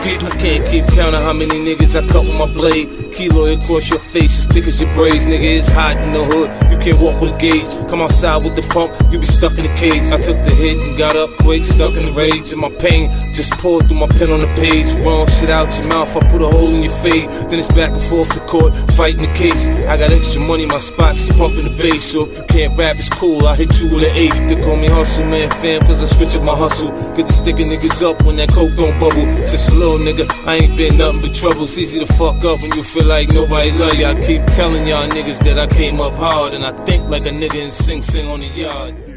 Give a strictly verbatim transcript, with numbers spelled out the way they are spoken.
I can't keep count of how many niggas I cut with my blade. Keloid across your face, as thick as your braids. Nigga, it's hot in the hood, you can't walk with a gauge. Come outside with the pump, you be stuck in the cage. I took the hit and got up quick, stuck in the rage. And my pain just poured through my pen on the page. Wrong shit out your mouth, I put a hole in your fade. Then it's back and forth to court, fighting the case. I got extra money, my spots is pumping the bass. So if you can't rap, it's cool, I hit you with an eighth. They call me Hustle Man fam, cause I switch up my hustle. Get to sticking niggas up when that coke don't bubble. Since a little nigga, I ain't been nothing but trouble. It's easy to fuck up when you feel like nobody love you. I keep telling y'all niggas that I came up hard, and I think like a nigga in Sing Sing on the Yard.